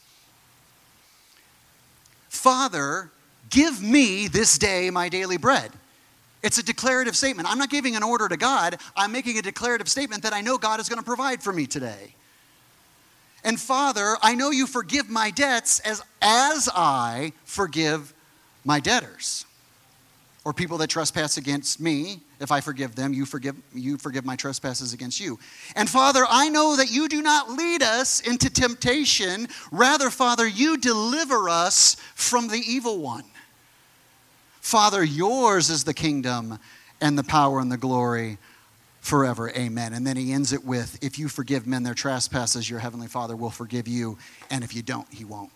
Father, give me this day my daily bread. It's a declarative statement. I'm not giving an order to God. I'm making a declarative statement that I know God is going to provide for me today. And Father, I know you forgive my debts as, as I forgive my debtors. Or people that trespass against me. If I forgive them, you forgive, you forgive my trespasses against you. And Father, I know that you do not lead us into temptation. Rather, Father, you deliver us from the evil one. Father, yours is the kingdom and the power and the glory forever. Amen. And then he ends it with, if you forgive men their trespasses, your heavenly Father will forgive you. And if you don't, he won't.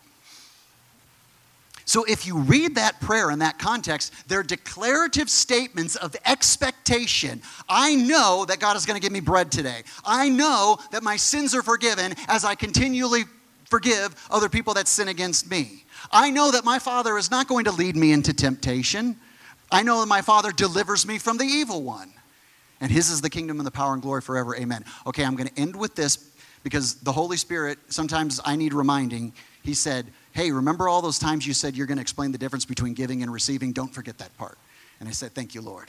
So if you read that prayer in that context, they're declarative statements of expectation. I know that God is going to give me bread today. I know that my sins are forgiven as I continually forgive other people that sin against me. I know that my Father is not going to lead me into temptation. I know that my Father delivers me from the evil one. And his is the kingdom and the power and glory forever. Amen. Okay, I'm going to end with this because the Holy Spirit, sometimes I need reminding. He said, hey, remember all those times you said you're going to explain the difference between giving and receiving? Don't forget that part. And I said, thank you, Lord.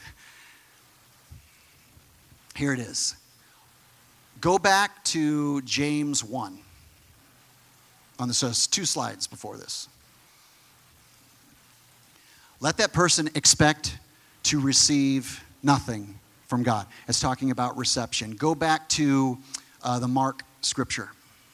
Here it is. Go back to James one. On the, so it's two slides before this. Let that person expect to receive nothing from God. It's talking about reception. Go back to uh, the Mark scripture.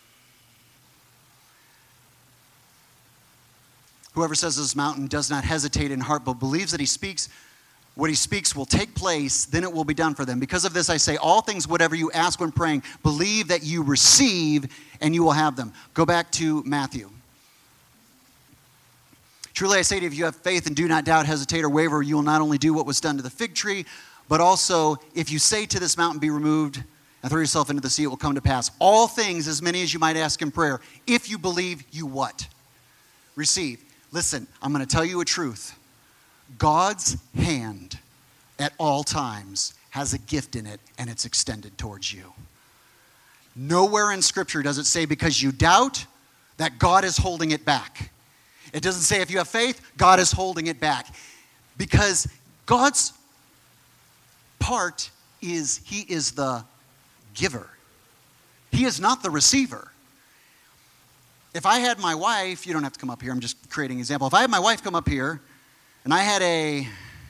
Whoever says to this mountain does not hesitate in heart, but believes that he speaks, what he speaks will take place, then it will be done for them. Because of this I say, all things, whatever you ask when praying, believe that you receive and you will have them. Go back to Matthew. Truly I say to you, if you have faith and do not doubt, hesitate, or waver, you will not only do what was done to the fig tree, but also if you say to this mountain, be removed and throw yourself into the sea, it will come to pass. All things, as many as you might ask in prayer, if you believe, you what? Receive. Listen, I'm going to tell you a truth. God's hand at all times has a gift in it, and it's extended towards you. Nowhere in Scripture does it say because you doubt that God is holding it back. It doesn't say if you have faith, God is holding it back. Because God's part is he is the giver. He is not the receiver. If I had my wife, you don't have to come up here, I'm just creating an example. If I had my wife come up here and I had a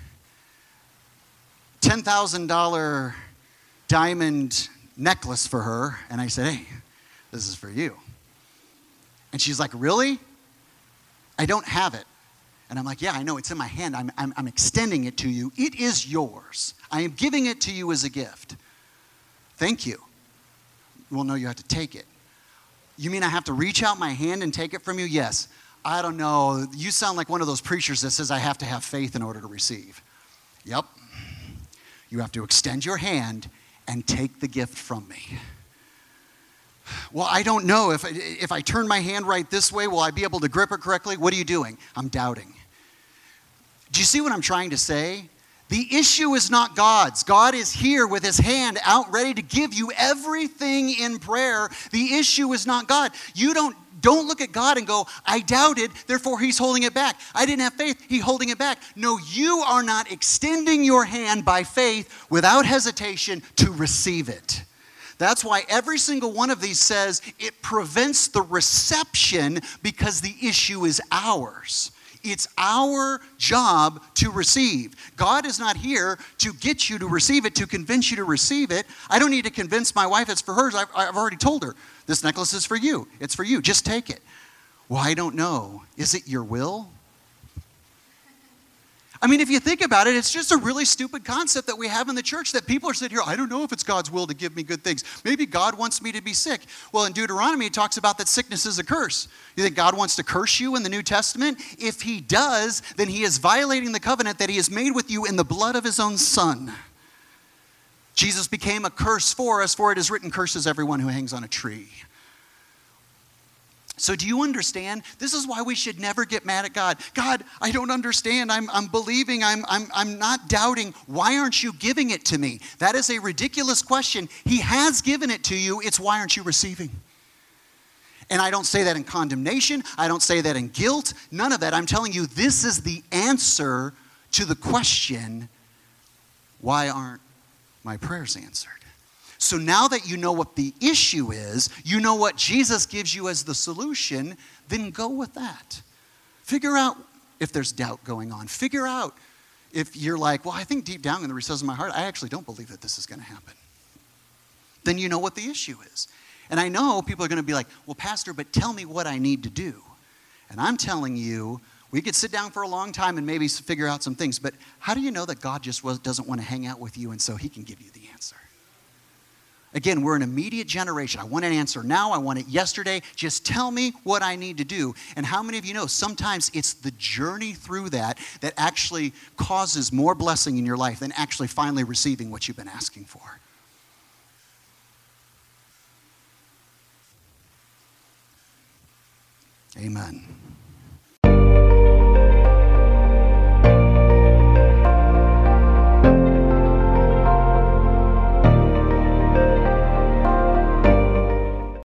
ten thousand dollars diamond necklace for her, and I said, hey, this is for you. And she's like, really? I don't have it. And I'm like, yeah, I know, it's in my hand. I'm, I'm, I'm extending it to you. It is yours. I am giving it to you as a gift. Thank you. Well, no, you have to take it. You mean I have to reach out my hand and take it from you? Yes. I don't know. You sound like one of those preachers that says I have to have faith in order to receive. Yep. You have to extend your hand and take the gift from me. Well, I don't know. If, if I turn my hand right this way, will I be able to grip it correctly? What are you doing? I'm doubting. Do you see what I'm trying to say? The issue is not God's. God is here with his hand out ready to give you everything in prayer. The issue is not God. You don't, don't look at God and go, I doubted, therefore he's holding it back. I didn't have faith, he's holding it back. No, you are not extending your hand by faith without hesitation to receive it. That's why every single one of these says it prevents the reception because the issue is ours. It's our job to receive. God is not here to get you to receive it, to convince you to receive it. I don't need to convince my wife it's for hers. I've, I've already told her, this necklace is for you. It's for you. Just take it. Well, I don't know. Is it your will? I mean, if you think about it, it's just a really stupid concept that we have in the church that people are sitting here, I don't know if it's God's will to give me good things. Maybe God wants me to be sick. Well, in Deuteronomy, it talks about that sickness is a curse. You think God wants to curse you in the New Testament? If he does, then he is violating the covenant that he has made with you in the blood of his own son. Jesus became a curse for us, for it is written, curses everyone who hangs on a tree. So do you understand? This is why we should never get mad at God. God, I don't understand. I'm, I'm believing. I'm, I'm, I'm not doubting. Why aren't you giving it to me? That is a ridiculous question. He has given it to you. It's why aren't you receiving? And I don't say that in condemnation. I don't say that in guilt. None of that. I'm telling you, this is the answer to the question, why aren't my prayers answered? So now that you know what the issue is, you know what Jesus gives you as the solution, then go with that. Figure out if there's doubt going on. Figure out if you're like, well, I think deep down in the recesses of my heart, I actually don't believe that this is going to happen. Then you know what the issue is. And I know people are going to be like, well, Pastor, but tell me what I need to do. And I'm telling you, we could sit down for a long time and maybe figure out some things, but how do you know that God just doesn't want to hang out with you and so he can give you the answer? Again, we're an immediate generation. I want an answer now. I want it yesterday. Just tell me what I need to do. And how many of you know sometimes it's the journey through that that actually causes more blessing in your life than actually finally receiving what you've been asking for? Amen.